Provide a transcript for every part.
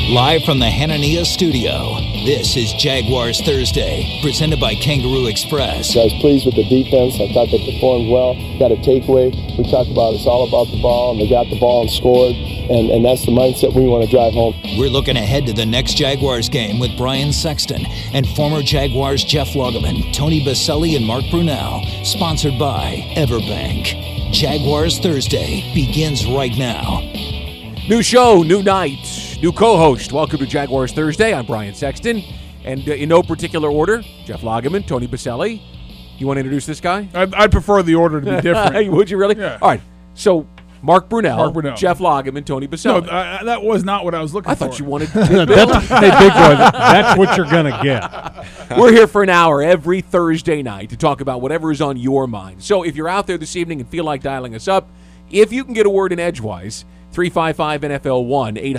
Live from the Hanania studio, this is Jaguars Thursday, presented by Kangaroo Express. I was pleased with the defense. I thought they performed well. Got a takeaway. We talked about it's all about the ball, and they got the ball and scored, and that's the mindset we want to drive home. We're looking ahead to the next Jaguars game with Brian Sexton and former Jaguars Jeff Lageman, Tony Baselli, and Mark Brunell, sponsored by Everbank. Jaguars Thursday begins right now. New show, new night, new co-host. Welcome to Jaguars Thursday. I'm Brian Sexton. And in no particular order, Jeff Lageman, Tony Baselli. You want to introduce this guy? I'd prefer the order to be different. Would you really? Yeah. All right. So, Mark Brunell, Jeff Lageman, Tony Baselli. No, that was not what I was looking for. I thought you wanted Hey, big boy, that's what you're going to get. We're here for an hour every Thursday night to talk about whatever is on your mind. So if you're out there this evening and feel like dialing us up, if you can get a word in edgewise, 355-NFL-1,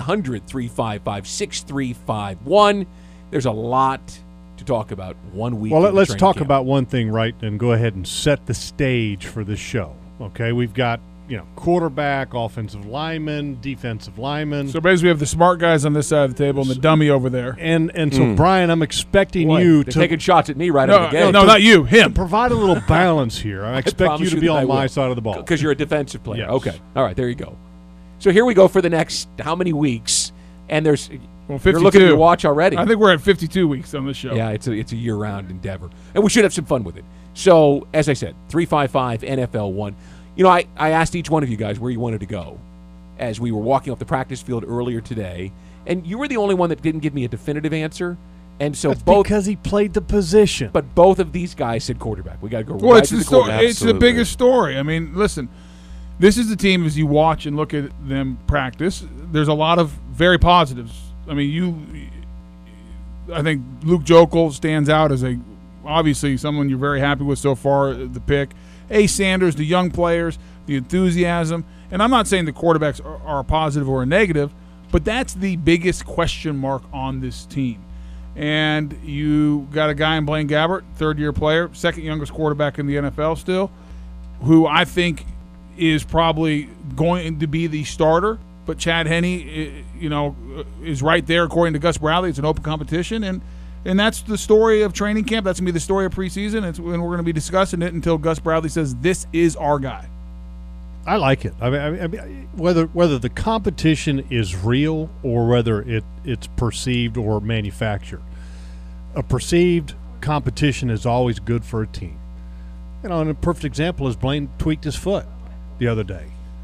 800-355-6351. There's a lot to talk about 1 week. Well, let's talk camp. about one thing, right, and go ahead and set the stage for this show. Okay, we've got, quarterback, offensive lineman, defensive lineman. So basically we have the smart guys on this side of the table and the dummy over there. And so, Brian, I'm expecting you They're to taking shots at me right out of the gate. No, not you, him. provide a little balance here. I expect you to be on my side of the ball. Because you're a defensive player. Yes. Okay. All right, there you go. So here we go for the next how many weeks? And you're 52. looking at your watch already. I think we're at 52 weeks on this show. Yeah, it's a year-round endeavor. And we should have some fun with it. So, as I said, 355-NFL-1. I asked each one of you guys where you wanted to go as we were walking off the practice field earlier today. And you were the only one that didn't give me a definitive answer. And so That's because he played the position. But both of these guys said quarterback. We got to go Well, right it's to the the story. quarterback. It's the biggest story. I mean, listen. This is the team, as you watch and look at them practice, there's a lot of very positives. I mean, I think Luke Joeckel stands out as obviously someone you're very happy with so far, the pick. Ace Sanders, the young players, the enthusiasm. And I'm not saying the quarterbacks are a positive or a negative, but that's the biggest question mark on this team. And you got a guy in Blaine Gabbert, third-year player, second youngest quarterback in the NFL still, who I think – is probably going to be the starter, but Chad Henne, is right there according to Gus Bradley. It's an open competition, and that's the story of training camp. That's going to be the story of preseason, and we're going to be discussing it until Gus Bradley says this is our guy. I like it. I mean, whether the competition is real or whether it's perceived or manufactured, a perceived competition is always good for a team. And a perfect example is Blaine tweaked his foot the other day.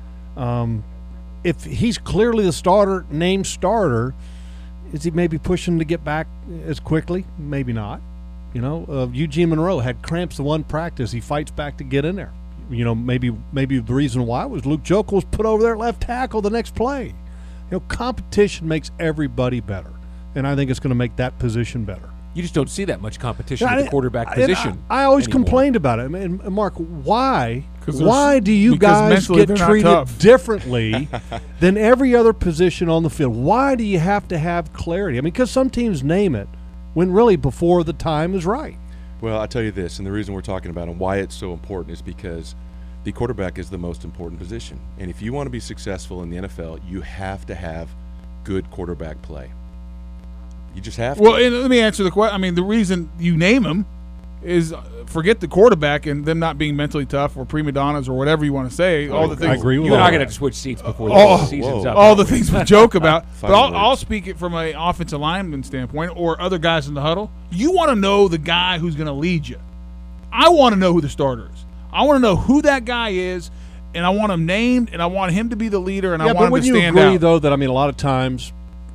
If he's clearly the named starter, is he maybe pushing to get back as quickly? Maybe not. Eugene Monroe had cramps the one practice. He fights back to get in there. Maybe the reason why was Luke Joeckel was put over there at left tackle the next play. Competition makes everybody better, and I think it's going to make that position better. You just don't see that much competition at the quarterback position. I always anymore. complained about it. And Mark, why do you guys get treated differently than every other position on the field? Why do you have to have clarity? I mean, because some teams name it when really before the time is right. Well, I'll tell you this, and the reason we're talking about it and why it's so important is because the quarterback is the most important position. And if you want to be successful in the NFL, you have to have good quarterback play. You just have to. Well, and let me answer the question. I mean, the reason you name him is forget the quarterback and them not being mentally tough or prima donnas or whatever you want to say. All the things. I agree with you and I that. are going to switch seats before the season's up. All the things we joke about. But Final I'll speak it from an offensive lineman standpoint or other guys in the huddle. You want to know the guy who's going to lead you. I want to know who the starter is. I want to know who that guy is, and I want him named, and I want him to be the leader, and I want him to stand out. Yeah, but would you agree, though, that, a lot of times,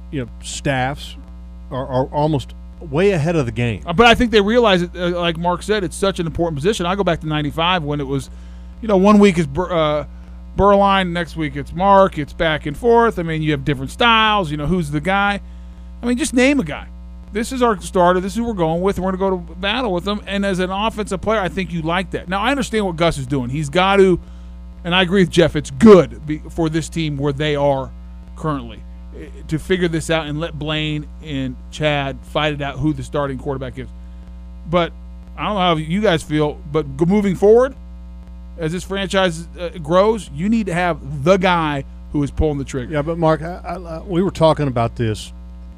staffs are almost way ahead of the game. But I think they realize it, like Mark said, it's such an important position. I go back to 95 when it was, 1 week is Burline, next week it's Mark, it's back and forth. I mean, you have different styles, who's the guy. I mean, just name a guy. This is our starter. This is who we're going with, and we're going to go to battle with them. And as an offensive player, I think you like that. Now, I understand what Gus is doing. He's got to, and I agree with Jeff, it's good for this team where they are currently, to figure this out and let Blaine and Chad fight it out who the starting quarterback is. But I don't know how you guys feel, but moving forward, as this franchise grows, you need to have the guy who is pulling the trigger. Yeah, but Mark, we were talking about this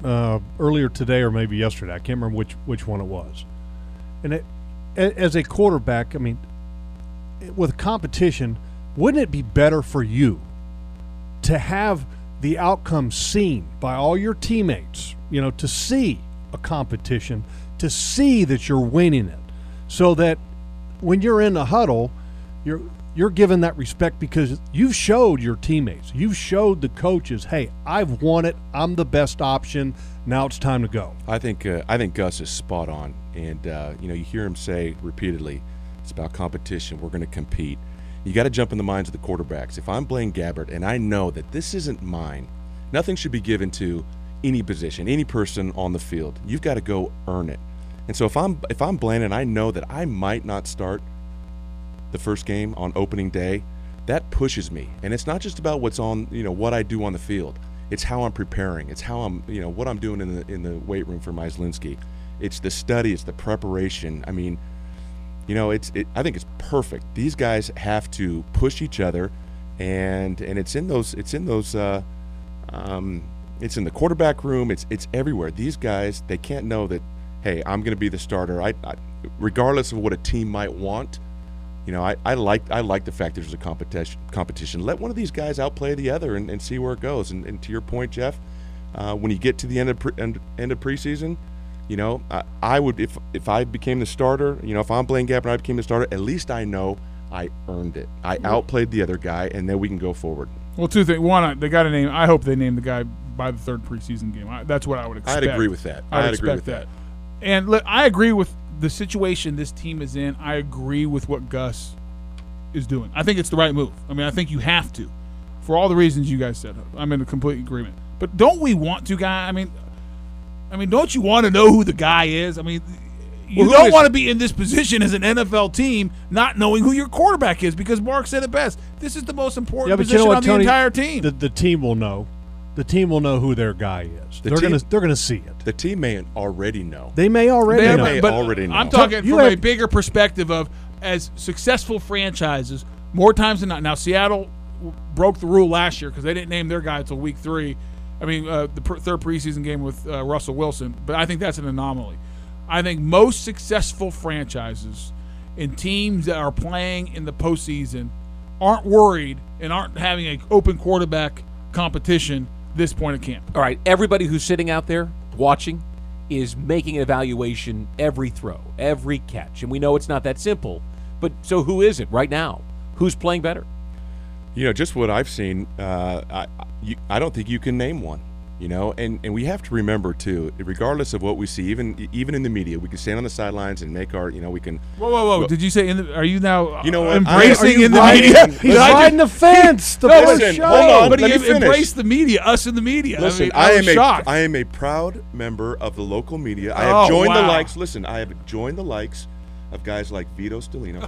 earlier today or maybe yesterday. I can't remember which one it was. And as a quarterback, I mean, with competition, wouldn't it be better for you to have the outcome seen by all your teammates, to see a competition, to see that you're winning it, so that when you're in the huddle, you're given that respect because you've showed your teammates, you've showed the coaches, hey, I've won it, I'm the best option, now it's time to go. I think Gus is spot on, and you hear him say repeatedly, it's about competition. We're going to compete. You got to jump in the minds of the quarterbacks. If I'm Blaine Gabbert and I know that this isn't mine, nothing should be given to any position, any person on the field. You've got to go earn it. And so if I'm Blaine and I know that I might not start the first game on opening day, that pushes me. And it's not just about what's on, what I do on the field. It's how I'm preparing. It's how I'm, what I'm doing in the weight room for Myslinski. It's the study. It's the preparation. I mean, I think it's perfect. These guys have to push each other, and it's in the quarterback room. It's everywhere. These guys, they can't know that, hey, I'm going to be the starter. I regardless of what a team might want. I like the fact there's a competition. Let one of these guys outplay the other and see where it goes. And to your point, Jeff, when you get to the end of preseason, I would, if I became the starter, if I'm Blaine Gabbert and I became the starter, at least I know I earned it. I outplayed the other guy, and then we can go forward. Well, two things. One, they got to name. I hope they name the guy by the third preseason game. That's what I would expect. I'd agree with that. I'd expect that. And look, I agree with the situation this team is in. I agree with what Gus is doing. I think it's the right move. I mean, I think you have to, for all the reasons you guys said. I'm in complete agreement. But don't we want to, guy? I mean, don't you want to know who the guy is? I mean, you don't want to be in this position as an NFL team not knowing who your quarterback is, because Mark said it best. This is the most important position on the entire team. The team will know. The team will know who their guy is. They're gonna see it. The team may already know. They may already know. I'm talking from a bigger perspective of, as successful franchises, more times than not. Now, Seattle broke the rule last year because they didn't name their guy until week 3. I mean, the third preseason game with Russell Wilson. But I think that's an anomaly. I think most successful franchises and teams that are playing in the postseason aren't worried and aren't having an open quarterback competition this point of camp. All right, everybody who's sitting out there watching is making an evaluation every throw, every catch. And we know it's not that simple. But so who is it right now? Who's playing better? Just what I've seen, I don't think you can name one. And we have to remember too, regardless of what we see, even in the media, we can stand on the sidelines and make our, we can. Whoa! Did you say? Are you now? Embracing in the media? He's riding the fence. Listen, hold on. But let he me finish. embraced the media, us in the media. Listen, I am a proud member of the local media. I have joined the likes. Listen, I have joined the likes of guys like Vito Stellino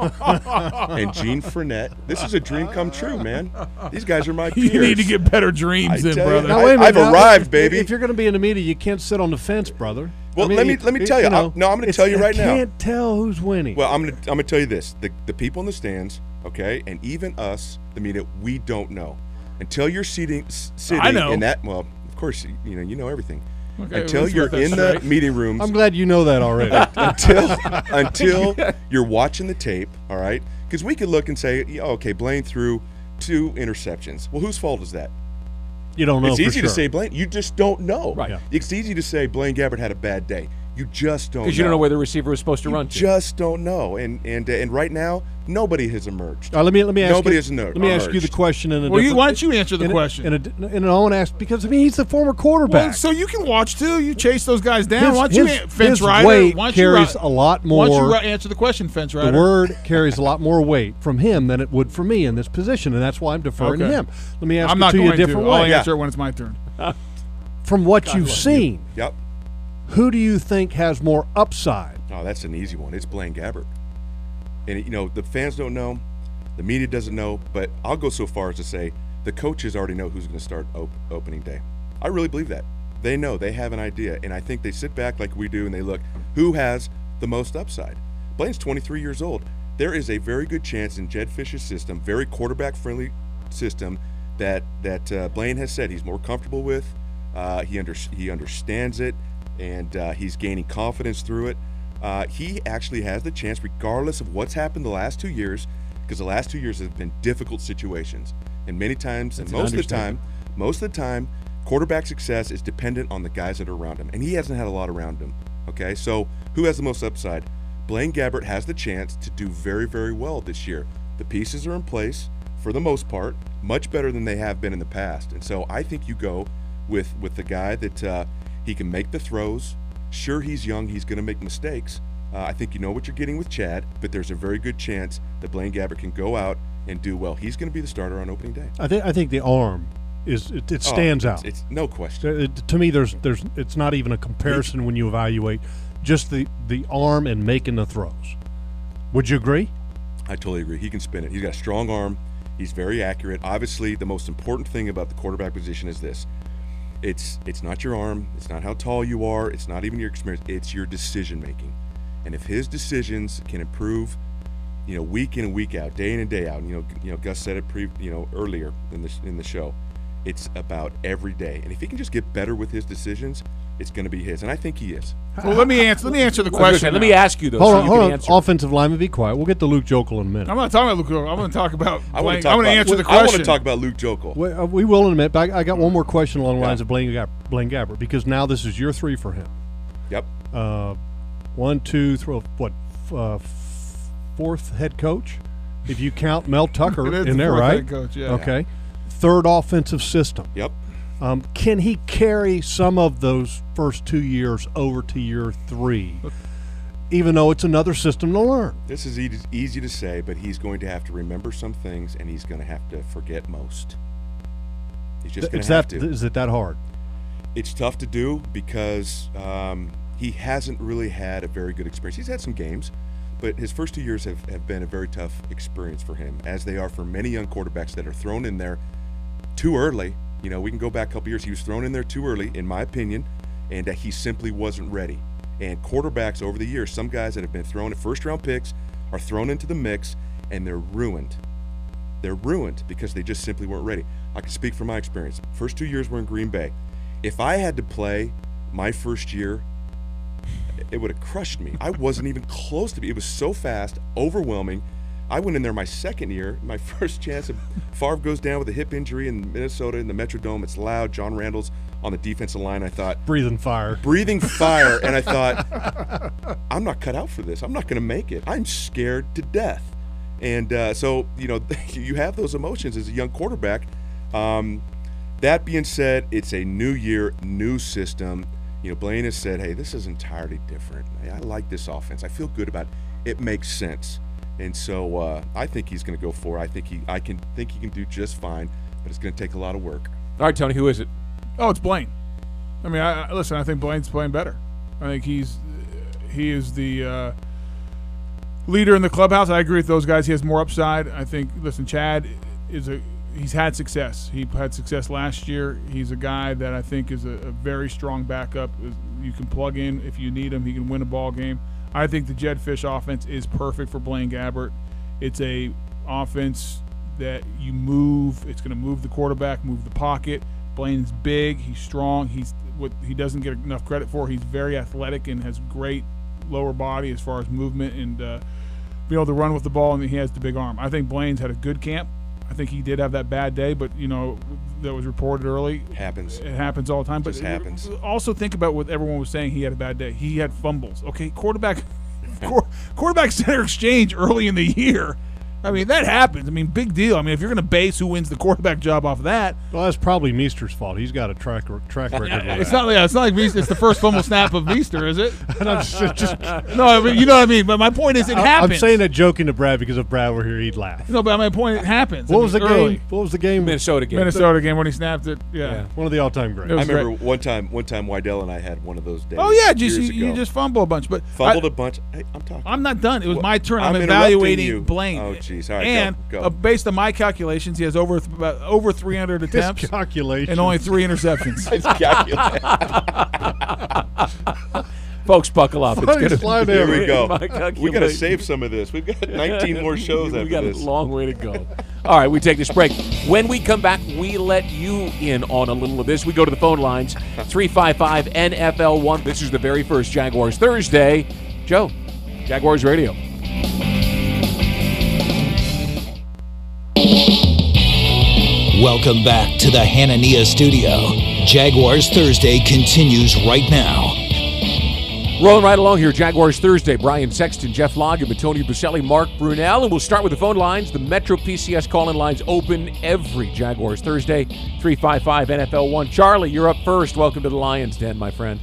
and Gene Fournette. This is a dream come true, man. These guys are my peers. You need to get better dreams, brother. Now, wait a minute, I've arrived, baby. If you're going to be in the media, you can't sit on the fence, brother. Well, let me tell you. I'm going to tell you right now. I can't tell who's winning. Well, I'm going to tell you this: the people in the stands, okay, and even us, the media, we don't know until you're sitting in that. Well, of course, you know everything. Okay, until you're in the meeting rooms. I'm glad you know that already. until you're watching the tape, all right? Because we could look and say, okay, Blaine threw 2 interceptions. Well, whose fault is that? You don't know. It's easy to say Blaine. You just don't know. Right. Yeah. It's easy to say Blaine Gabbert had a bad day. You just don't know. Because you don't know where the receiver was supposed to run to. You just don't know. And right now, nobody has emerged. Let me ask nobody you. has emerged. Let me ask you the question why don't you answer the question? And I want to ask because he's the former quarterback. Well, so you can watch too. You chase those guys down. Why don't you, Fence his Rider? Weight carries a lot more. Why don't you answer the question, Fence Rider? The word carries a lot more weight from him than it would for me in this position, and that's why I'm deferring to him. Let me ask you a different way. I'll answer it when it's my turn. From what you've seen, yep. Who do you think has more upside? Oh, that's an easy one. It's Blaine Gabbert. And, the fans don't know. The media doesn't know. But I'll go so far as to say the coaches already know who's going to start opening day. I really believe that. They know. They have an idea. And I think they sit back like we do and they look, who has the most upside? Blaine's 23 years old. There is a very good chance in Jed Fish's system, very quarterback-friendly system, that Blaine has said he's more comfortable with, He understands it, and he's gaining confidence through it. He actually has the chance, regardless of what's happened the last 2 years, because the last 2 years have been difficult situations. And many times, and most of the time, quarterback success is dependent on the guys that are around him. And he hasn't had a lot around him. Okay, so who has the most upside? Blaine Gabbert has the chance to do very, very well this year. The pieces are in place for the most part, much better than they have been in the past. And so I think you go with the guy that he can make the throws. Sure, he's young. He's going to make mistakes. I think you know what you're getting with Chad, but there's a very good chance that Blaine Gabbert can go out and do well. He's going to be the starter on opening day. I think the arm it stands out. It's no question. To me, it's not even a comparison when you evaluate just the arm and making the throws. Would you agree? I totally agree. He can spin it. He's got a strong arm. He's very accurate. Obviously, the most important thing about the quarterback position is this. It's not your arm. It's not how tall you are. It's not even your experience. It's your decision making. And if his decisions can improve, week in and week out, day in and day out. Gus said it earlier in the show. It's about every day. And if he can just get better with his decisions, it's going to be his. And I think he is. Well, let me answer the question. Let me ask you though. Hold on. Offensive lineman, be quiet. We'll get to Luke Jokel in a minute. I'm not talking about Luke Jokel. I'm going to talk about. I want to answer the question. I want to talk about Luke Jokel. We will in a minute. But I got one more question along the lines of Blaine Gabbert, because now this is year 3 for him. Yep. 1, 2, 3. What? Fourth head coach, if you count Mel Tucker in there, right? Head coach, yeah. Okay. Third offensive system. Yep. Can he carry some of those first 2 years over to year 3, even though it's another system to learn? This is easy to say, but he's going to have to remember some things, and he's going to have to forget most. He's just going to have to. Is it that hard? It's tough to do because he hasn't really had a very good experience. He's had some games, but his first 2 years have been a very tough experience for him, as they are for many young quarterbacks that are thrown in there too early. We can go back a couple years. He was thrown in there too early, in my opinion, and he simply wasn't ready. And quarterbacks over the years, some guys that have been thrown at first-round picks are thrown into the mix, and they're ruined. They're ruined because they just simply weren't ready. I can speak from my experience. First 2 years were in Green Bay. If I had to play my first year, it would have crushed me. I wasn't even close to be. It was so fast, overwhelming. I went in there my second year, my first chance. Favre goes down with a hip injury in Minnesota in the Metrodome. It's loud. John Randall's on the defensive line. I thought, breathing fire. And I thought, I'm not cut out for this. I'm not going to make it. I'm scared to death. And so you have those emotions as a young quarterback. That being said, it's a new year, new system. Blaine has said, hey, this is entirely different. I like this offense. I feel good about it. It makes sense. And so I think he's going to go for it. I think he can do just fine, but it's going to take a lot of work. All right, Tony, who is it? Oh, it's Blaine. I mean, I think Blaine's playing better. I think he is the leader in the clubhouse. I agree with those guys. He has more upside. I think, Chad he's had success. He had success last year. He's a guy that I think is a very strong backup. You can plug in if you need him. He can win a ball game. I think the Jedd Fisch offense is perfect for Blaine Gabbert. It's a offense that you move. It's going to move the quarterback, move the pocket. Blaine's big. He's strong. He's what he doesn't get enough credit for. He's very athletic and has great lower body as far as movement and be able to run with the ball, and he has the big arm. I think Blaine's had a good camp. I think he did have that bad day, but that was reported early. It happens all the time. Just happens. Also think about what everyone was saying. He had a bad day. He had fumbles. Okay, quarterback center exchange early in the year. I mean, that happens. I mean, big deal. I mean, if you're going to base who wins the quarterback job off of that. Well, that's probably Meester's fault. He's got a track record. It's not like Meester. It's the first fumble snap of Meester, is it? And I'm just no, I mean, you know what I mean. But my point is, it happens. I'm saying that joking to Brad because if Brad were here, he'd laugh. No, but my point, it happens. What was the game? Minnesota game. Minnesota game when he snapped it. Yeah. One of the all-time greats. I remember one time Wydell and I had one of those days. Oh yeah, you just fumble a bunch, but fumbled a bunch. Hey, I'm talking. I'm not done. It was my turn. I'm evaluating you. Blaine. Oh jeez. All right. And go. Based on my calculations, he has over 300 attempts and only 3 interceptions. Folks, buckle up. It's Funny gonna slide Here there. we go. My We got to calculation. save some of this. We've got 19 more shows We after got this. a long way to go. All right, we take this break. When we come back, we let you in on a little of this. We go to the phone lines, 355-NFL1. This is the very first Jaguars Thursday. Joe, Jaguars Radio. Welcome back to the Hanania Studio. Jaguars Thursday continues right now. Rolling right along here, Jaguars Thursday. Brian Sexton, Jeff Loggeman, Tony Baselli, Mark Brunell. And we'll start with the phone lines. The Metro PCS call-in lines open every Jaguars Thursday, 355-NFL1. Charlie, you're up first. Welcome to the Lions Den, my friend.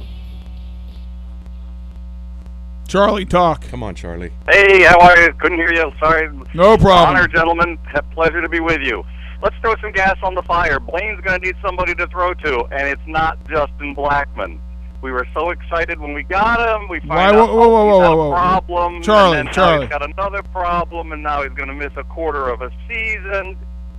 Charlie, talk. Come on, Charlie. Hey, how are you? Couldn't hear you. Sorry. No problem. Honor, gentlemen. Pleasure to be with you. Let's throw some gas on the fire. Blaine's going to need somebody to throw to, and it's not Justin Blackmon. We were so excited when we got him. We find out he's had a problem. Charlie, and then now Charlie. he's got another problem, and now he's going to miss a quarter of a season.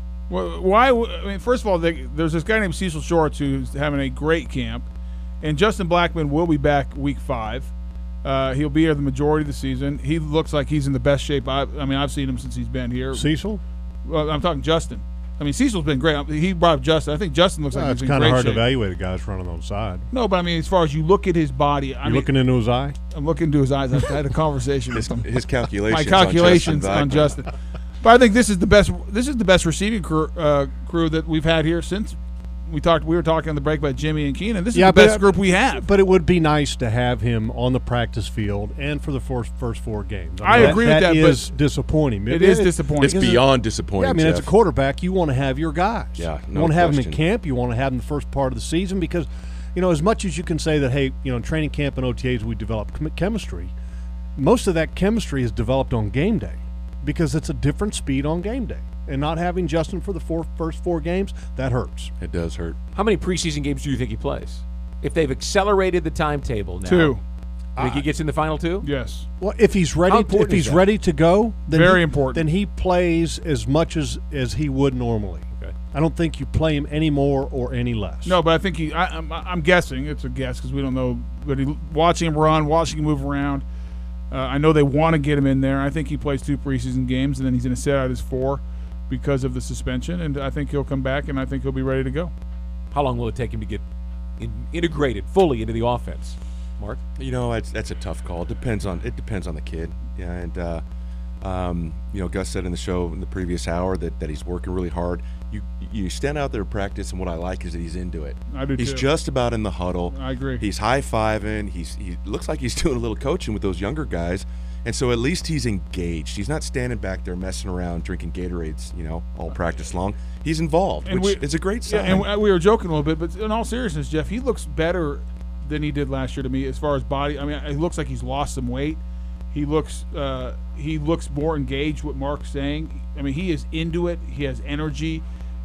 Why? I mean, first of all, there's this guy named Cecil Shorts who's having a great camp, and Justin Blackmon will be back week 5. He'll be here the majority of the season. He looks like he's in the best shape. I've seen him since he's been here. Cecil? Well, I'm talking Justin. I mean, Cecil's been great. He brought up Justin. I think Justin looks like It's he's in kind great of hard shape. to evaluate a guy's running on the side. No, but I mean, as far as you look at his body, You looking into his eye? I'm looking into his eyes. I had a conversation with him. His calculations. My calculations on Justin. But I think this is the best. This is the best receiving crew that we've had here since we were talking on the break about Jimmy and Keenan. This is the best group we have. But it would be nice to have him on the practice field and for the first 4 games. I agree with that, That but is disappointing. it is disappointing. It's beyond disappointing. Yeah, I mean, Jeff. as a quarterback, you want to have your guys. Yeah, you no want to have them question. in camp. You want to have them the first part of the season because, as much as you can say that, hey, in training camp and OTAs we develop chemistry, most of that chemistry is developed on game day because it's a different speed on game day. And not having Justin for the first 4 games, that hurts. It does hurt. How many preseason games do you think he plays? If they've accelerated the timetable now. 2. Think he gets in the final 2? Yes. Well, if he's ready, important is that? ready to go, then Very important. Then he plays as much as he would normally. Okay. I don't think you play him any more or any less. No, but I think I'm guessing. It's a guess because we don't know. But watching him run, watching him move around, I know they want to get him in there. I think he plays 2 preseason games, and then he's going to sit out his 4 because of the suspension. And I think he'll come back, and I think he'll be ready to go. How long will it take him to get integrated fully into the offense, Mark? That's a tough call. It depends on the kid. Yeah, and Gus said in the show in the previous hour that he's working really hard. You stand out there in practice, and what I like is that he's into it. I do He's too. just about in the huddle. I agree. He's high-fiving. He looks like he's doing a little coaching with those younger guys. And so at least he's engaged. He's not standing back there messing around drinking Gatorades, all practice long. He's involved, And which is a great sign. Yeah, and we were joking a little bit, but in all seriousness, Jeff, he looks better than he did last year to me as far as body. I mean, it looks like he's lost some weight. He looks more engaged. What Mark's saying. I mean, he is into it. He has energy.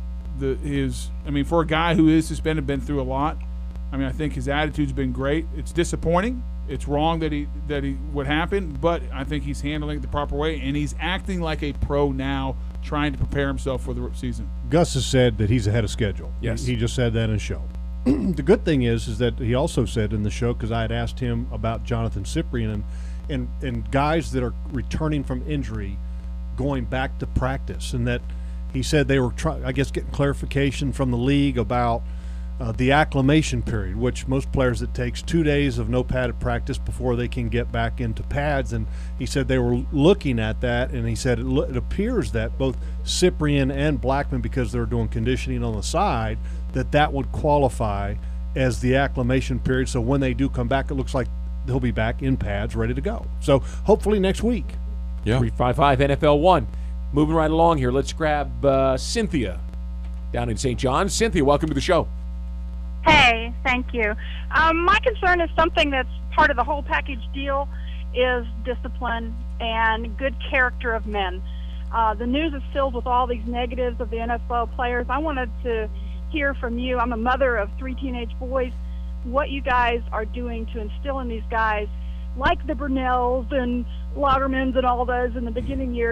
For a guy who is suspended, been through a lot. I mean, I think his attitude's been great. It's disappointing. It's wrong that he what happened, but I think he's handling it the proper way, and he's acting like a pro now, trying to prepare himself for the season. Gus has said that he's ahead of schedule. Yes. He just said that in the show. The good thing is that he also said in the show, because I had asked him about Jonathan Cyprien and guys that are returning from injury going back to practice, and that he said they were getting clarification from the league about the acclimation period, which most players, it takes 2 days of no padded practice before they can get back into pads. And he said they were looking at that, and he said it appears that both Cyprien and Blackmon, because they're doing conditioning on the side, that would qualify as the acclimation period. So when they do come back, it looks like they'll be back in pads ready to go. So hopefully next week. Yeah. 355 NFL 1. Moving right along here, let's grab Cynthia down in St. John. Cynthia, welcome to the show. Hey, thank you. My concern is something that's part of the whole package deal is discipline and good character of men. The news is filled with all these negatives of the NFL players. I wanted to hear from you. I'm a mother of 3 teenage boys. What you guys are doing to instill in these guys, like the Brunells and Laudermans and all those in the beginning years,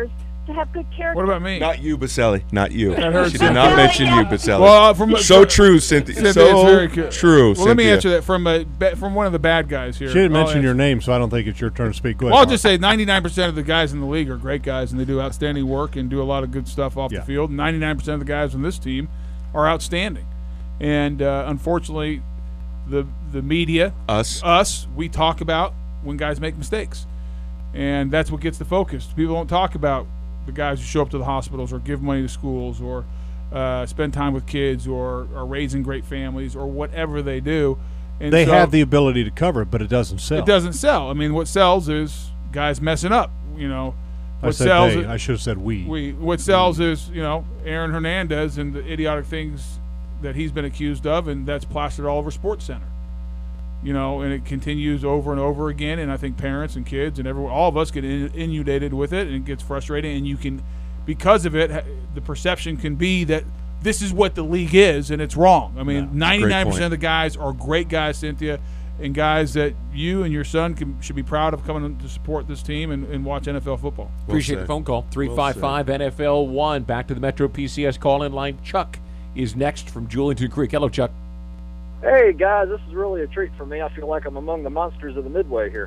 to have good character. What about me? Not you, Baselli. Not you. That hurts. She did not mention you, Baselli. Well, so true, Cynthia. Cynthia, So it's very good. true, Well, let me Cynthia. answer that from one of the bad guys here. She didn't I'll mention your answer. name, so I don't think it's your turn to speak. Go ahead, Well, I'll Mark. just say 99% of the guys in the league are great guys, and they do outstanding work and do a lot of good stuff off Yeah. the field. 99% of the guys on this team are outstanding. And unfortunately, the media, Us, we talk about when guys make mistakes. And that's what gets the focus. People don't talk about the guys who show up to the hospitals or give money to schools or spend time with kids or are raising great families or whatever they do. And they so have the ability to cover it, but it doesn't sell. it doesn't sell. I mean, what sells is guys messing up. You know, I what said sells? they. I should have said we. What sells is Aaron Hernandez and the idiotic things that he's been accused of, and that's plastered all over Sports Center. And it continues over and over again. And I think parents and kids and everyone, all of us get inundated with it, and it gets frustrating. And you can, because of it, the perception can be that this is what the league is, and it's wrong. I mean, 99% of the guys are great guys, Cynthia, and guys that you and your son should be proud of coming to support this team and watch NFL football. Appreciate the phone call. 355 NFL 1. Back to the Metro PCS call-in line. Chuck is next from Julington Creek. Hello, Chuck. Hey, guys, this is really a treat for me. I feel like I'm among the monsters of the Midway here.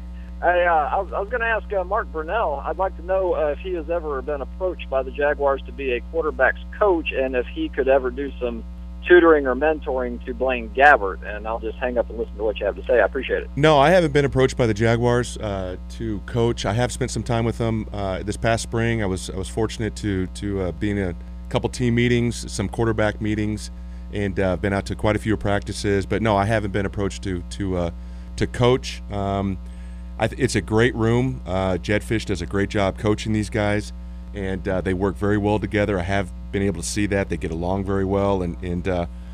I was going to ask Mark Brunell, I'd like to know if he has ever been approached by the Jaguars to be a quarterback's coach and if he could ever do some tutoring or mentoring to Blaine Gabbert. And I'll just hang up and listen to what you have to say. I appreciate it. No, I haven't been approached by the Jaguars to coach. I have spent some time with them this past spring. I was fortunate to be in a couple team meetings, some quarterback meetings, and been out to quite a few practices. But no, I haven't been approached to coach. It's a great room. Jed Fish does a great job coaching these guys, and they work very well together. I have been able to see that they get along very well, and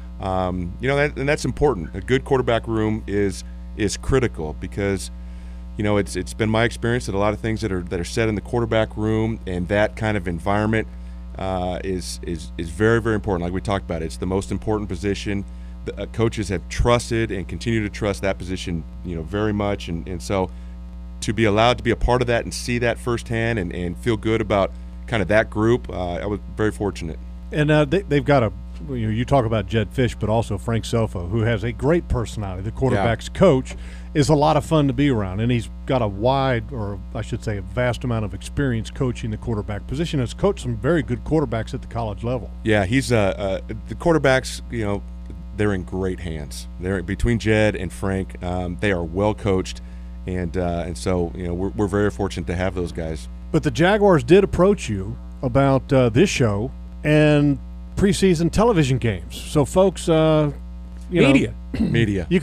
that's important. A good quarterback room is critical because it's been my experience that a lot of things that are said in the quarterback room and that kind of environment is very, very important. Like we talked about, it's the most important position. The coaches have trusted and continue to trust that position, very much, and so to be allowed to be a part of that and see that firsthand and feel good about kind of that group, I was very fortunate. And they've got you talk about Jed Fish, but also Frank Sofa, who has a great personality. The quarterback's coach is a lot of fun to be around, and he's got a wide, or I should say a vast amount of experience coaching the quarterback position. Has coached some very good quarterbacks at the college level. Yeah, he's the quarterbacks, they're in great hands. They're between Jed and Frank. They are well coached, and so we're very fortunate to have those guys. But the Jaguars did approach you about this show and preseason television games. So, folks, media. You can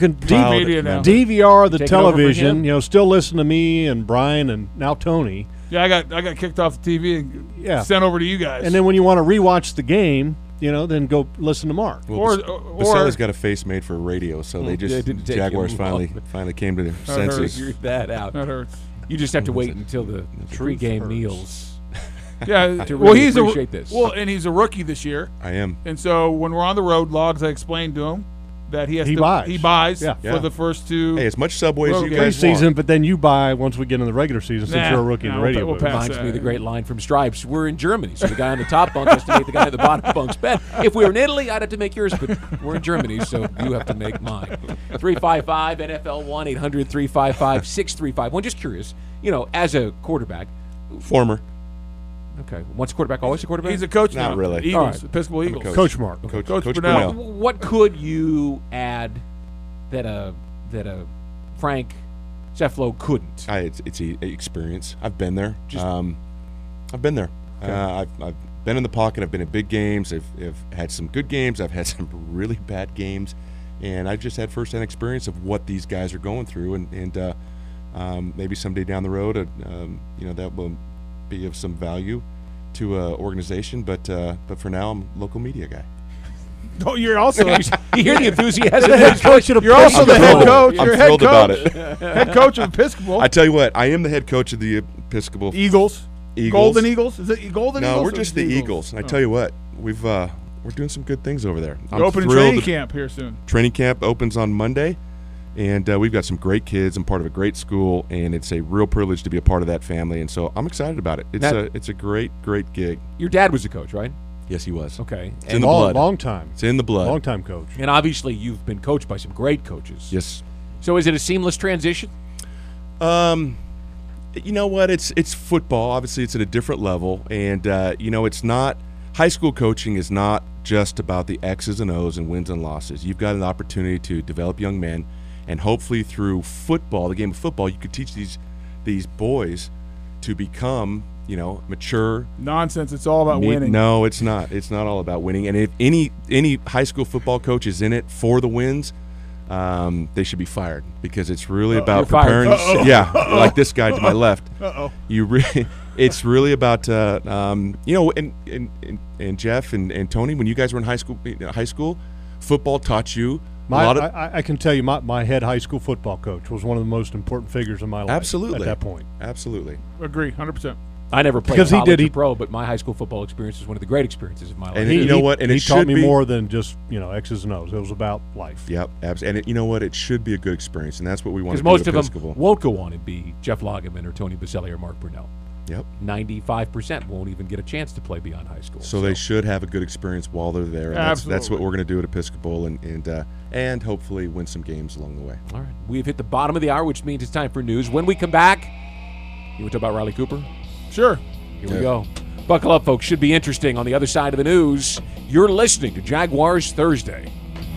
DVR the television. Still listen to me and Brian and now Tony. Yeah, I got kicked off the TV and sent over to you guys. And then when you want to rewatch the game, then go listen to Mark. Well, Baselli's got a face made for radio, so they just Jaguars finally came to their senses. Figured that out. That hurts. You just have to wait until the pregame meals. Yeah, to really appreciate this. Well, and he's a rookie this year. I am. And so when we're on the road logs, I explained to him that he buys for the first two. Hey, as much Subway as you guys preseason, want. but then you buy once we get in the regular season since you're a rookie in the radio booth. Reminds me of the great line from Stripes. We're in Germany, so the guy on the top bunk has to make the guy at the bottom bunk's bed. If we were in Italy, I'd have to make yours, but we're in Germany, so you have to make mine. 355 NFL 1-800-355-6351. Just curious, as a quarterback. Former. Okay. Once a quarterback, always a quarterback? He's a coach now. Not really. Eagles, Episcopal Eagles. Coach Mark. Coach Brunell. What could you add that a Frank Cefalo couldn't? It's experience. I've been there. I've been there. Okay. I've been in the pocket. I've been in big games. I've had some good games. I've had some really bad games, and I've just had firsthand experience of what these guys are going through. And maybe someday down the road, that will be of some value to an organization. But for now, I'm a local media guy. Oh, you're also you hear the enthusiasm. You're also the head coach. I'm You're thrilled head about coach. it. Head coach of Episcopal. I tell you what, I am the head coach of the Episcopal Eagles. Golden Eagles? Is it Golden Eagles? No, we're just the Eagles. And I tell you what, we're doing some good things over there. You're opening training camp here soon. Training camp opens on Monday, And we've got some great kids. I'm part of a great school, and it's a real privilege to be a part of that family. And so I'm excited about it. It's a great gig. Your dad was a coach, right? Yes, he was. Okay. It's in the blood. Long time. It's in the blood. Long time coach. And obviously you've been coached by some great coaches. Yes. So is it a seamless transition? You know what? It's football. Obviously, it's at a different level. And, it's not – high school coaching is not just about the X's and O's and wins and losses. You've got an opportunity to develop young men. And hopefully through football, the game of football, you could teach these boys to become, mature. Nonsense. It's all about winning. No, it's not. It's not all about winning. And if any high school football coach is in it for the wins, they should be fired because it's really about preparing. Yeah, like this guy to my left. It's really about and Jeff and Tony, when you guys were in high school, football taught you. I can tell you my head high school football coach was one of the most important figures in my life. Absolutely. At that point. Absolutely. Agree, 100%. I never played college or pro, but my high school football experience was one of the great experiences of my life. And you know what? And he taught me more than just X's and O's. It was about life. Yep, absolutely. And you know what? It should be a good experience, and that's what we want to do. Because most of them won't go on and be Jeff Lageman or Tony Baselli or Mark Brunell. Yep. 95% won't even get a chance to play beyond high school. So they should have a good experience while they're there. And that's what we're going to do at Episcopal and hopefully win some games along the way. All right. We've hit the bottom of the hour, which means it's time for news. When we come back, you want to talk about Riley Cooper? Sure. Here we go. Buckle up, folks. Should be interesting on the other side of the news. You're listening to Jaguars Thursday.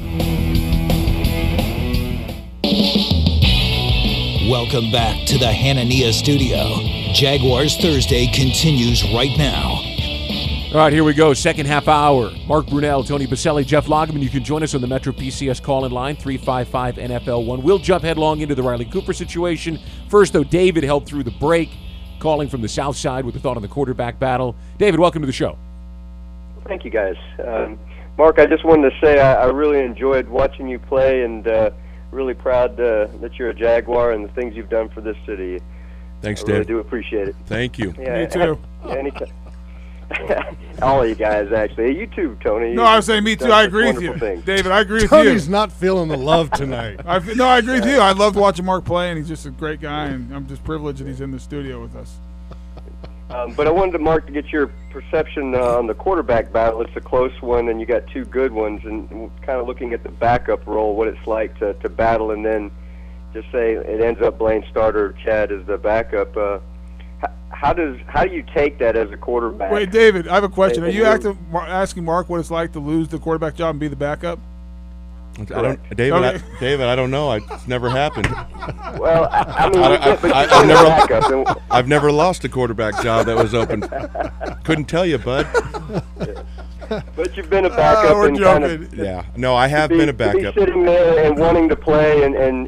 Welcome back to the Hanania Studio. Jaguars Thursday continues right now. All right, here we go. Second half hour. Mark Brunell, Tony Baselli, Jeff Lageman. You can join us on the Metro PCS call-in line, 355-NFL-1. We'll jump headlong into the Riley Cooper situation. First, though, David held through the break, calling from the south side with a thought on the quarterback battle. David, welcome to the show. Thank you, guys. Mark, I just wanted to say I really enjoyed watching you play and really proud that you're a Jaguar and the things you've done for this city. Thanks, Dave. I really do appreciate it. Thank you. Yeah, me too. Anytime. All of you guys, actually. You too, Tony. No, I was saying me too. I agree with you. David, I agree with you. Tony's not feeling the love tonight. I agree with you. I loved watching Mark play, and he's just a great guy, and I'm just privileged that he's in the studio with us. But I wanted to, Mark, to get your perception on the quarterback battle. It's a close one, and you got two good ones, and kind of looking at the backup role, what it's like to battle, and then just say it ends up Blaine starter, Chad is the backup. How do you take that as a quarterback? Wait, David, I have a question. Are you asking Mark what it's like to lose the quarterback job and be the backup? David, I don't know. It's never happened. Well, I've never lost a quarterback job that was open. Couldn't tell you, bud. But you've been a backup. We're joking. Yeah. No, I have been a backup. To be sitting there and wanting to play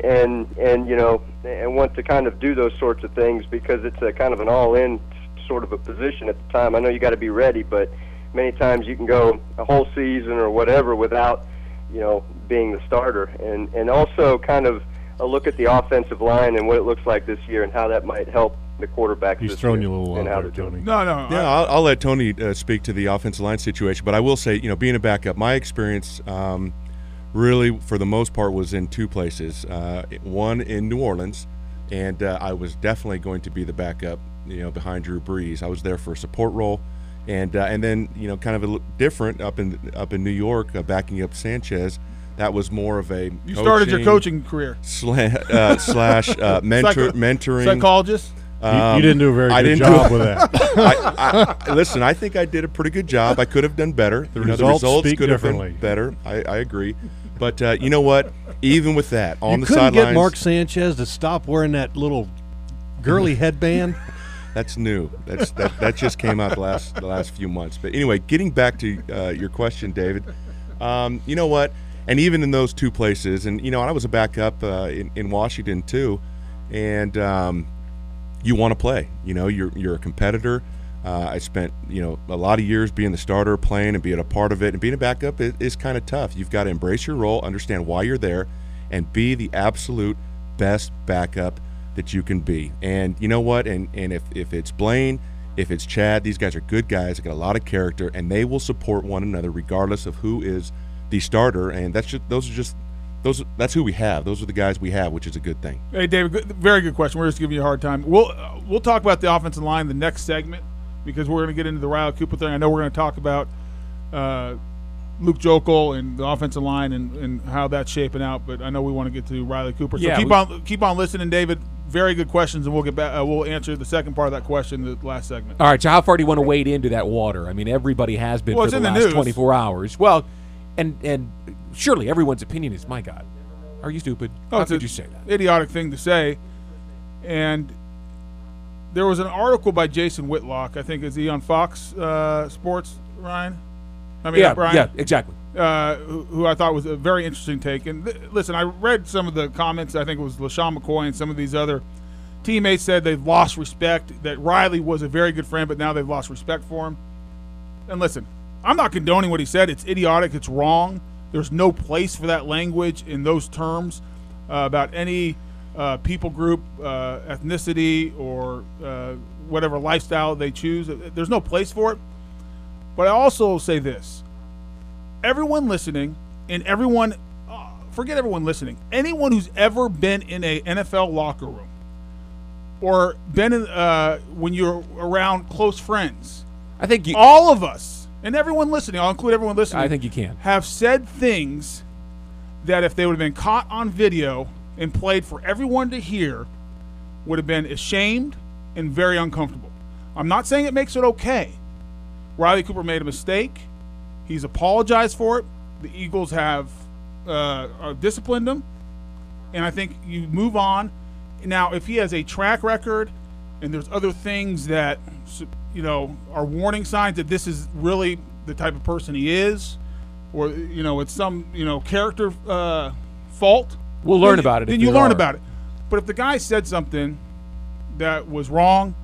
and want to kind of do those sorts of things because it's a kind of an all-in sort of a position at the time. I know you got to be ready, but many times you can go a whole season or whatever without, being the starter. And also kind of a look at the offensive line and what it looks like this year and how that might help the quarterback. He's thrown you a little while there, Tony. No. Yeah, I'll let Tony speak to the offensive line situation, but I will say, being a backup, my experience really, for the most part, was in two places. One in New Orleans, and I was definitely going to be the backup, behind Drew Brees. I was there for a support role, and then kind of different up in New York, backing up Sanchez. That was more of a you started your coaching career slash mentoring psychologist. You didn't do a very good job with that. Listen, I think I did a pretty good job. I could have done better. The results could have been better. I agree. But you know what? Even with that, on the sidelines, you couldn't get Mark Sanchez to stop wearing that little girly headband. That's new. That just came out the last few months. But anyway, getting back to your question, David. You know what? And even in those two places, and I was a backup in Washington too, and you want to play. You're a competitor. I spent a lot of years being the starter, playing, and being a part of it. And being a backup is kind of tough. You've got to embrace your role, understand why you're there, and be the absolute best backup that you can be. And you know what? And if it's Blaine, if it's Chad, these guys are good guys. They got a lot of character, and they will support one another regardless of who is the starter. And those are just That's who we have. Those are the guys we have, which is a good thing. Hey, David, very good question. We're just giving you a hard time. We'll talk about the offensive line in the next segment because we're going to get into the Riley Cooper thing. I know we're going to talk about Luke Joeckel and the offensive line and how that's shaping out, but I know we want to get to Riley Cooper. So keep on listening, David. Very good questions, and we'll get back. We'll answer the second part of that question in the last segment. All right. So how far do you want to wade into that water? I mean, everybody has been for the last 24 hours. Well, and surely everyone's opinion is, my God, are you stupid? How could you say that? Idiotic thing to say. And there was an article by Jason Whitlock. I think is he on Fox Sports, Ryan? I mean, Brian. Yeah, exactly. Who I thought was a very interesting take. And listen, I read some of the comments. I think it was LaShawn McCoy and some of these other teammates said they've lost respect, that Riley was a very good friend, but now they've lost respect for him. And listen, I'm not condoning what he said. It's idiotic. It's wrong. There's no place for that language in those terms about any people group, ethnicity, or whatever lifestyle they choose. There's no place for it. But I also say this. Everyone listening and everyone forget everyone listening. Anyone who's ever been in a NFL locker room or been in, when you're around close friends, I think all of us and everyone listening, I'll include everyone listening, I think you can, have said things that if they would have been caught on video and played for everyone to hear, would have been ashamed and very uncomfortable. I'm not saying it makes it okay. Riley Cooper made a mistake. He's apologized for it. The Eagles have disciplined him, and I think you move on. Now, if he has a track record and there's other things that are warning signs that this is really the type of person he is, or it's some character fault, we'll learn about it. Then you learn about it. But if the guy said something that was wrong,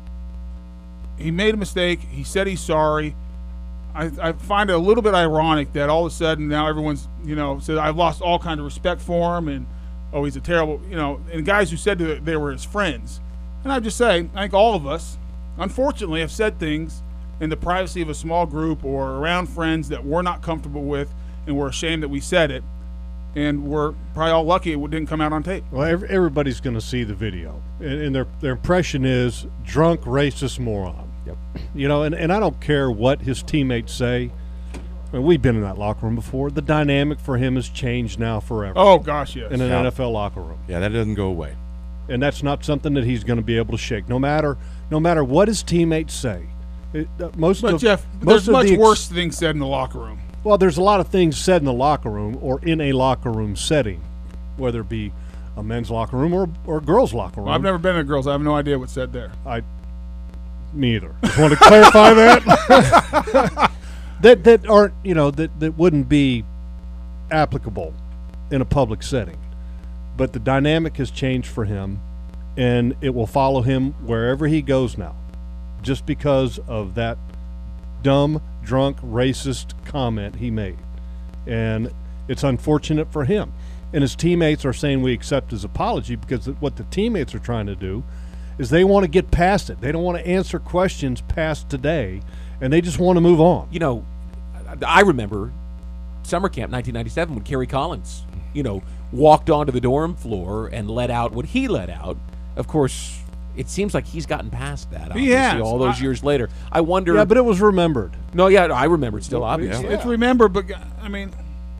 he made a mistake, he said he's sorry. I find it a little bit ironic that all of a sudden now everyone's, said I've lost all kind of respect for him and, he's a terrible, and guys who said they were his friends. And I just say, I think all of us, unfortunately, have said things in the privacy of a small group or around friends that we're not comfortable with, and we're ashamed that we said it. And we're probably all lucky it didn't come out on tape. Well, everybody's going to see the video, and their impression is drunk, racist moron. Yep. And I don't care what his teammates say. I mean, we've been in that locker room before. The dynamic for him has changed now forever. Oh gosh, yes. In an NFL locker room. Yeah, that doesn't go away. And that's not something that he's going to be able to shake, no matter what his teammates say. Jeff, there's much worse things said in the locker room. Well, there's a lot of things said in the locker room or in a locker room setting, whether it be a men's locker room or a girls' locker room. Well, I've never been in a girls'. I have no idea what's said there. Me either. Just want to clarify that. that aren't, that wouldn't be applicable in a public setting. But the dynamic has changed for him, and it will follow him wherever he goes now, just because of that dumb, drunk, racist comment he made. And it's unfortunate for him. And his teammates are saying we accept his apology because what the teammates are trying to do is they want to get past it. They don't want to answer questions past today, and they just want to move on. I remember summer camp 1997 when Kerry Collins, walked onto the dorm floor and let out what he let out. Of course, it seems like he's gotten past that. He has. All those years later. I wonder. Yeah, but it was remembered. No, yeah, I remember it still, obviously. It's remembered, but, I mean,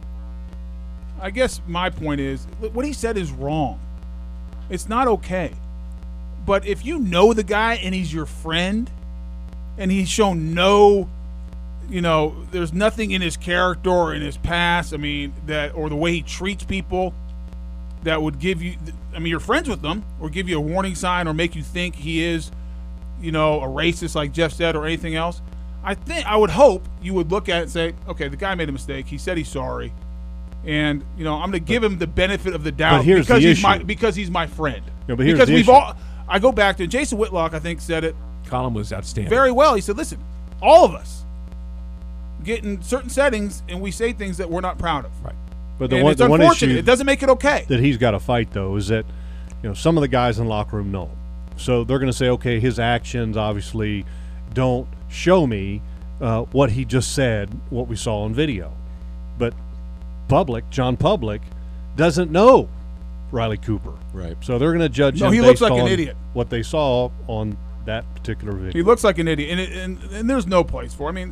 I guess my point is what he said is wrong. It's not okay. But if you know the guy and he's your friend and he's shown no, there's nothing in his character or in his past, or the way he treats people that would give you, you're friends with them or give you a warning sign or make you think he is, a racist like Jeff said or anything else. I would hope you would look at it and say, okay, the guy made a mistake. He said he's sorry. And, I'm going to give him the benefit of the doubt because he's my friend. Yeah, but here's the issue. I go back to Jason Whitlock, I think, said it. Colin was outstanding. Very well. He said, listen, all of us get in certain settings and we say things that we're not proud of. Right. But it's unfortunate. It doesn't make it okay. That he's got to fight, though, is that, some of the guys in the locker room know him. So they're going to say, okay, his actions obviously don't show me what he just said, what we saw on video. But John Public doesn't know Riley Cooper. Right. So they're going to judge him he based looks like on an idiot. what they saw on that particular video. He looks like an idiot, and there's no place for it.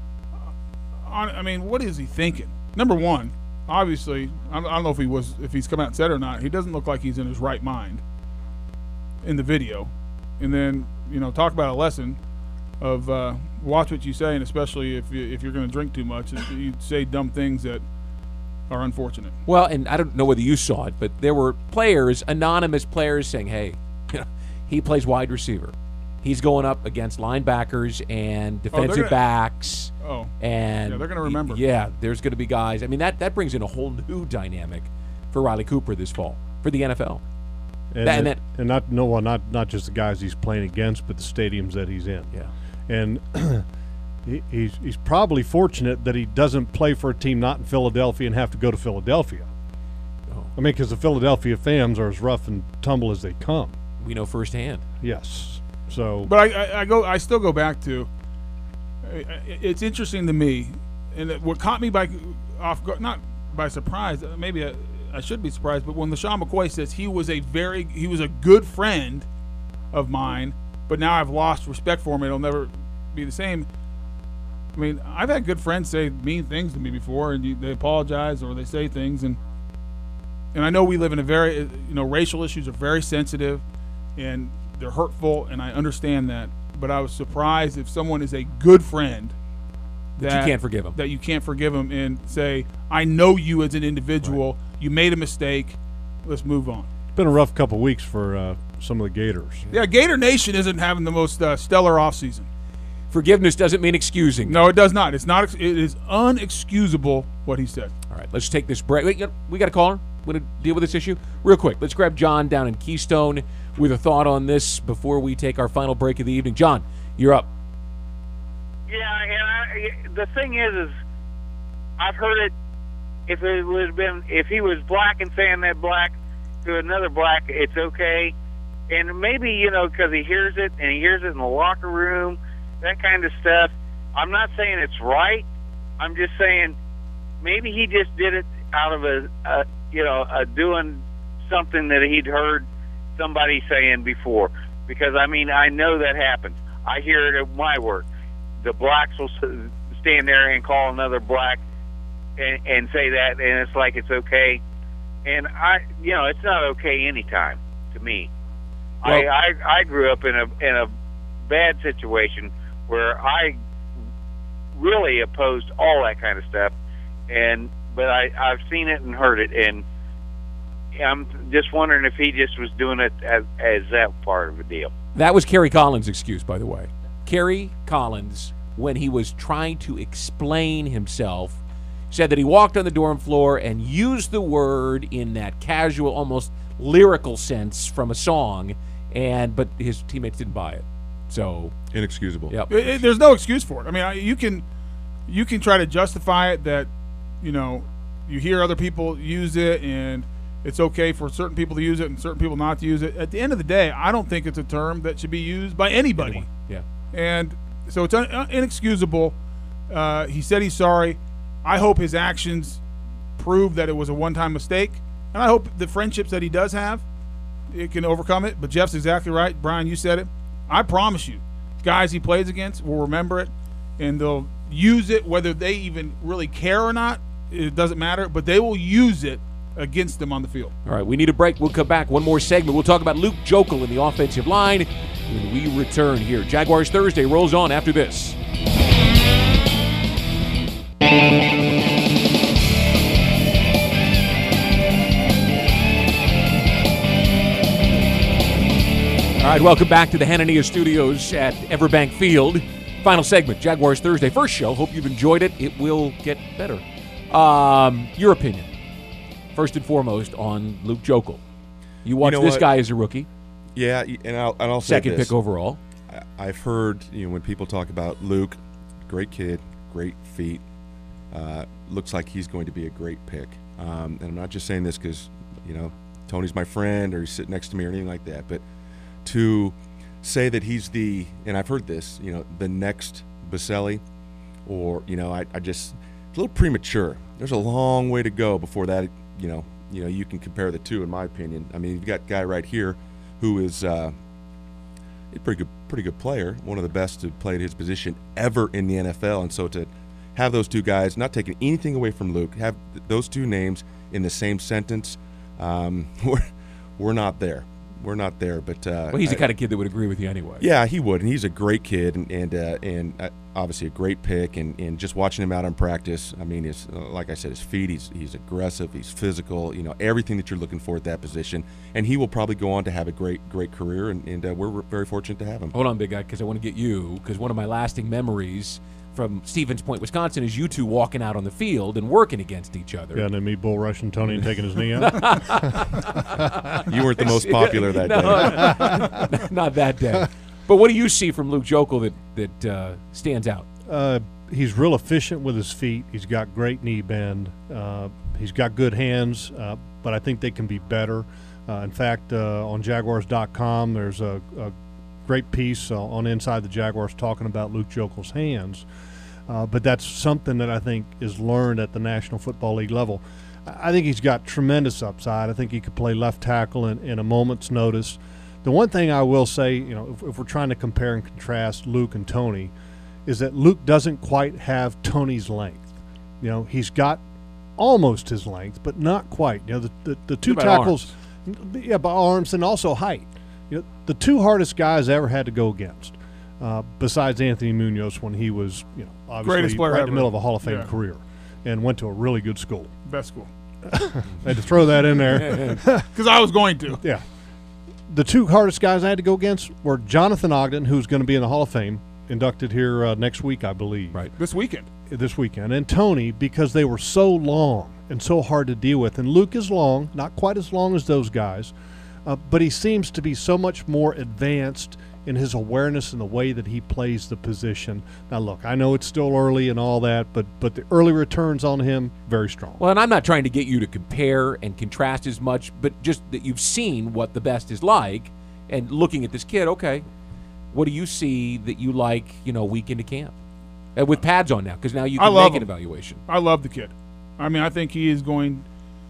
I mean, what is he thinking? Number one, obviously, I don't know if he's come out and said it or not. He doesn't look like he's in his right mind in the video. And then, talk about a lesson of watch what you say, and especially if you're going to drink too much, you say dumb things that are unfortunate. Well, and I don't know whether you saw it, but there were anonymous players saying, hey, he plays wide receiver. He's going up against linebackers and defensive backs. Oh, and yeah, they're going to remember. Yeah, there's going to be guys. I mean, that brings in a whole new dynamic for Riley Cooper this fall, for the NFL. And not just the guys he's playing against, but the stadiums that he's in. Yeah. And he's probably fortunate that he doesn't play for a team not in Philadelphia and have to go to Philadelphia. Oh. I mean, because the Philadelphia fans are as rough and tumble as they come. We know firsthand. Yes. So, but I still go back to. It's interesting to me, and what caught me not by surprise. Maybe I should be surprised, but when LeSean McCoy says he was a good friend of mine, but now I've lost respect for him, it'll never be the same. I mean, I've had good friends say mean things to me before, and they apologize or they say things, and I know we live in a very, racial issues are very sensitive, and they're hurtful, and I understand that. But I was surprised if someone is a good friend that you can't forgive them. That you can't forgive them and say, I know you as an individual. Right. You made a mistake. Let's move on. It's been a rough couple of weeks for some of the Gators. Yeah, Gator Nation isn't having the most stellar offseason. Forgiveness doesn't mean excusing. No, it does not. It's not. It is unexcusable what he said. All right, let's take this break. We got a caller. Want to deal with this issue real quick? Let's grab John down in Keystone with a thought on this before we take our final break of the evening. John, you're up. Yeah, and the thing is I've heard it. If he was black and saying that black to another black, it's okay. And maybe, because he hears it and he hears it in the locker room, that kind of stuff. I'm not saying it's right. I'm just saying maybe he just did it out of a doing something that he'd heard somebody saying before. Because, I know that happens. I hear it at my work. The blacks will stand there and call another black and say that, and it's like it's okay. And it's not okay anytime to me. Well, I grew up in a bad situation where I really opposed all that kind of stuff, but I've seen it and heard it, and I'm just wondering if he just was doing it as that part of a deal. That was Kerry Collins' excuse, by the way. Kerry Collins, when he was trying to explain himself, said that he walked on the dorm floor and used the word in that casual, almost lyrical sense from a song, but his teammates didn't buy it. So inexcusable. Yep. There's no excuse for it. You can try to justify it that you hear other people use it and it's okay for certain people to use it and certain people not to use it. At the end of the day, I don't think it's a term that should be used by anybody. Yeah. And so it's inexcusable. He said he's sorry. I hope his actions prove that it was a one-time mistake, and I hope the friendships that he does have, it can overcome it. But Jeff's exactly right. Brian, you said it. I promise you, guys he plays against will remember it, and they'll use it whether they even really care or not. It doesn't matter, but they will use it against them on the field. All right, we need a break. We'll come back. One more segment. We'll talk about Luke Joeckel in the offensive line when we return here. Jaguars Thursday rolls on after this. All right, welcome back to the Hanania Studios at Everbank Field. Final segment, Jaguars Thursday. First show. Hope you've enjoyed it. It will get better. Your opinion, first and foremost, on Luke Joeckel. You watched this guy as a rookie. Yeah, and I'll say second pick overall. I've heard when people talk about Luke, great kid, great feet. Looks like he's going to be a great pick. And I'm not just saying this because Tony's my friend or he's sitting next to me or anything like that, but to say that he's and I've heard this, the next Boselli, or I just, it's a little premature. There's a long way to go before that, you can compare the two, in my opinion. I mean, you've got a guy right here who is a pretty good player, one of the best to play at his position ever in the NFL. And so to have those two guys, not taking anything away from Luke, have those two names in the same sentence, we're not there. We're not there, but well, he's the kind of kid that would agree with you anyway. Yeah, he would, and he's a great kid, and obviously a great pick. And just watching him out in practice, I mean, like I said, his feet, he's aggressive, he's physical, everything that you're looking for at that position. And he will probably go on to have a great career, and we're very fortunate to have him. Hold on, big guy, because I want to get you, because one of my lasting memories from Stevens Point, Wisconsin, is you two walking out on the field and working against each other. Yeah, and then me bull rushing Tony and taking his knee out. You weren't the most popular that day. Not that day. But what do you see from Luke Joeckel that stands out? He's real efficient with his feet. He's got great knee bend. He's got good hands, but I think they can be better. In fact, on Jaguars.com, there's a great piece on Inside the Jaguars talking about Luke Joeckel's hands. But that's something that I think is learned at the National Football League level. I think he's got tremendous upside. I think he could play left tackle in a moment's notice. The one thing I will say, if we're trying to compare and contrast Luke and Tony, is that Luke doesn't quite have Tony's length. He's got almost his length, but not quite. The two tackles, by arms and also height. The two hardest guys I ever had to go against, besides Anthony Munoz when he was, obviously right in the middle of a Hall of Fame career, and went to a really good school. Best school. I had to throw that in there because I was going to. Yeah. The two hardest guys I had to go against were Jonathan Ogden, who's going to be in the Hall of Fame, inducted here next week, I believe. Right. This weekend, and Tony, because they were so long and so hard to deal with. And Luke is long, not quite as long as those guys, but he seems to be so much more advanced in his awareness and the way that he plays the position. Now, look, I know it's still early and all that, but the early returns on him, very strong. Well, and I'm not trying to get you to compare and contrast as much, but just that you've seen what the best is like, and looking at this kid, okay, what do you see that you like, week into camp? With pads on now, because now you can make an evaluation. I love the kid. I mean, I think he is going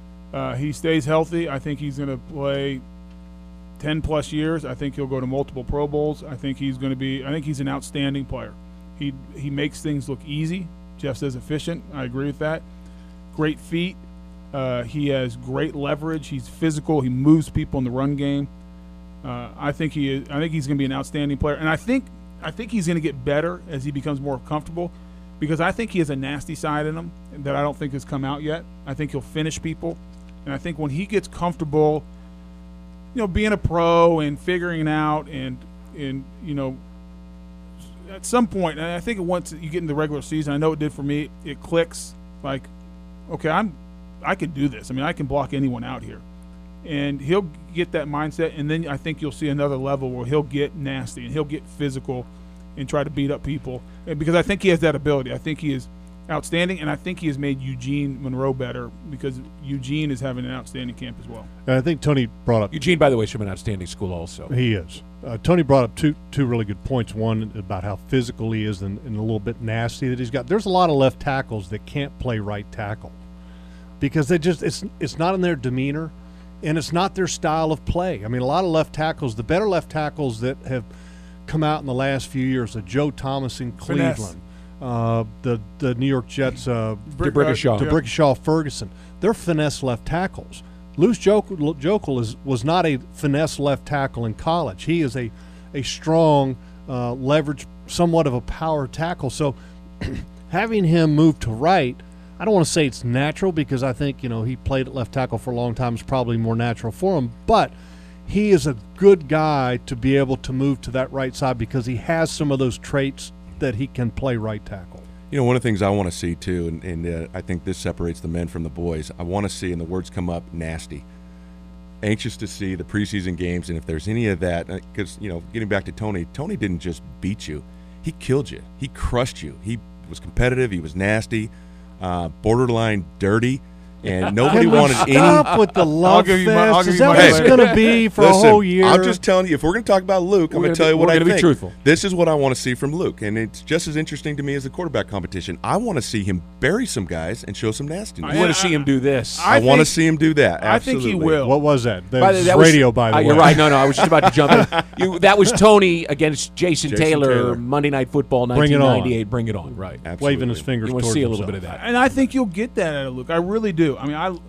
he stays healthy. I think he's going to play 10-plus years. I think he'll go to multiple Pro Bowls. I think he's an outstanding player. He makes things look easy. Jeff says efficient. I agree with that. Great feet. He has great leverage. He's physical. He moves people in the run game. I think he's going to be an outstanding player. And I think he's going to get better as he becomes more comfortable, because I think he has a nasty side in him that I don't think has come out yet. I think he'll finish people. And I think when he gets comfortable, being a pro and figuring it out, and at some point, and I think once you get in the regular season, I know it did for me, it clicks like, okay, I can do this. I mean, I can block anyone out here. And he'll get that mindset, and then I think you'll see another level where he'll get nasty and he'll get physical and try to beat up people. And because I think he has that ability. I think he is outstanding, and I think he has made Eugene Monroe better, because Eugene is having an outstanding camp as well. And I think Tony brought up Eugene, by the way, is from an outstanding school also. He is. Tony brought up two really good points. One about how physical he is and a little bit nasty that he's got. There's a lot of left tackles that can't play right tackle because it's not in their demeanor, and it's not their style of play. I mean, a lot of left tackles, the better left tackles that have come out in the last few years, Joe Thomas in Cleveland, the New York Jets, DeBrickashaw, Ferguson, they're finesse left tackles. Luke Joeckel was not a finesse left tackle in college. He is a strong, leverage, somewhat of a power tackle. So having him move to right, I don't want to say it's natural, because I think, he played at left tackle for a long time. It's probably more natural for him. But he is a good guy to be able to move to that right side, because he has some of those traits that he can play right tackle. One of the things I want to see too, and I think this separates the men from the boys, I want to see, and the words come up, nasty. Anxious to see the preseason games, and if there's any of that, because, getting back to Tony didn't just beat you. He killed you. He crushed you. He was competitive. He was nasty, borderline dirty. And nobody Can we wanted stop with the love give you fest? my- I'll give Is you that my what it's later. going to be for Listen, a whole year? I'm just telling you, if we're going to talk about Luke, I'm going to tell you what I we're gonna think. be truthful. This is what I want to see from Luke, and it's just as interesting to me as the quarterback competition. I want to see him bury some guys and show some nastiness. I want to see him do this. I want to see him do that. I think he Absolutely. will. What was that? That By was that was- radio, by the way. You're right. No, I was just about to jump in. That was Tony against Jason Taylor, Taylor. Monday Night Football, Bring it on. 1998. Bring it on. Right. Absolutely. Waving his fingers You want to towards see a little himself. bit of that. And I think you'll get that out of Luke. I really do. I mean,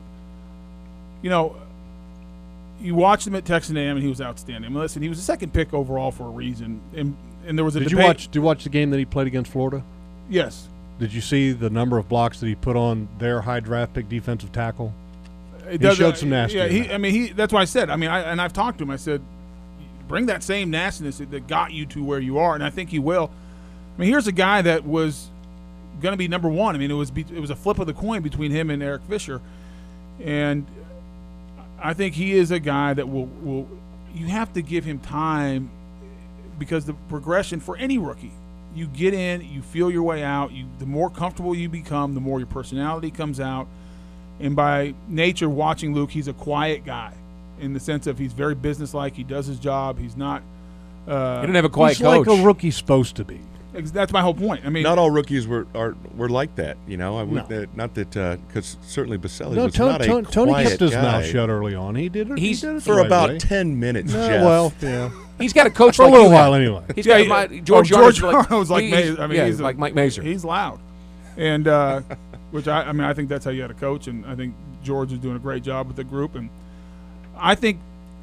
you watched him at Texas A&M, and he was outstanding. I mean, listen, he was the second pick overall for a reason, and there was a Did debate. you watch the game that he played against Florida? Yes. Did you see the number of blocks that he put on their high draft pick defensive tackle? It He showed some nasty. Yeah, in that. that's why I said. I mean, I've talked to him. I said, bring that same nastiness that got you to where you are, and I think he will. I mean, here's a guy that was going to be number one. I mean, it was a flip of the coin between him and Eric Fisher, and I think he is a guy that will. You have to give him time because the progression for any rookie, you get in, you feel your way out. The more comfortable you become, the more your personality comes out. And by nature, watching Luke, he's a quiet guy in the sense of he's very businesslike. He does his job. He's not. He didn't have a quiet He's coach. like a rookie's supposed to be. That's my whole point. I mean, Not all rookies were like that, you know. No. Not that because certainly Baselli No, was not a Tony quiet kept his guy. mouth shut early on. He did it. He's- he did it for the right about way. 10 minutes. No, Jeff. well, yeah. He's got a coach For a like little you while have. anyway. He's got George Yarno's like he's- Mazer. I mean, yeah, he's like Mike Mazer. He's loud, and which I think that's how you had a coach, and I think George is doing a great job with the group, and I think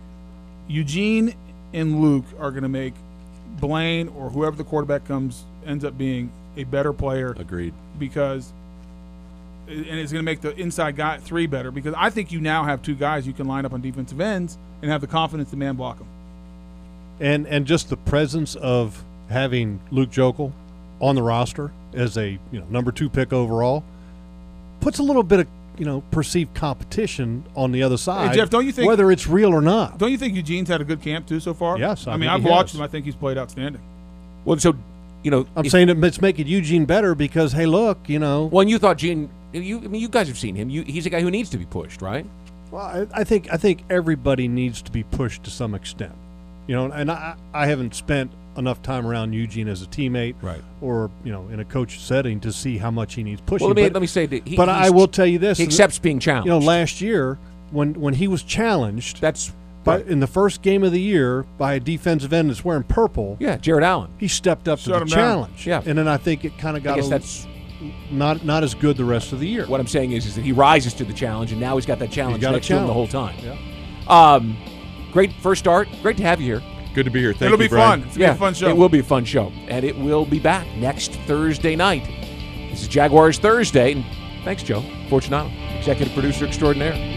Eugene and Luke are going to make Blaine or whoever the quarterback ends up being a better player. Agreed. Because and it's going to make the inside guy 3 better because I think you now have 2 guys you can line up on defensive ends and have the confidence to man block them. And just the presence of having Luke Jokel on the roster as a number 2 pick overall puts a little bit of perceived competition on the other side. Hey, Jeff, don't you think whether it's real or not? Don't you think Eugene's had a good camp too so far? Yes, I I mean think I've he watched has. him. I think he's played outstanding. Well, so I'm saying it's making Eugene better because hey, look, Well, and you thought Gene. You guys have seen him. He's a guy who needs to be pushed, right? Well, I think everybody needs to be pushed to some extent, And I haven't spent enough time around Eugene as a teammate, right, or in a coach setting to see how much he needs pushing. Well, let me say that. But I will tell you this: he accepts being challenged. Last year when he was challenged, that's in the first game of the year by a defensive end that's wearing purple. Yeah, Jared Allen. He stepped up to the him challenge. down. Yeah, and then I think it kind of got. I guess that's not as good the rest of the year. What I'm saying is that he rises to the challenge, and now he's got that challenge got a next to him the whole challenge. time. Yeah. Great first start. Great to have you here. Good to be here. Thank It'll you, be Brian. fun. It's gonna be a fun show. It will be a fun show, and it will be back next Thursday night. This is Jaguars Thursday, and thanks, Joe Fortunato, executive producer extraordinaire.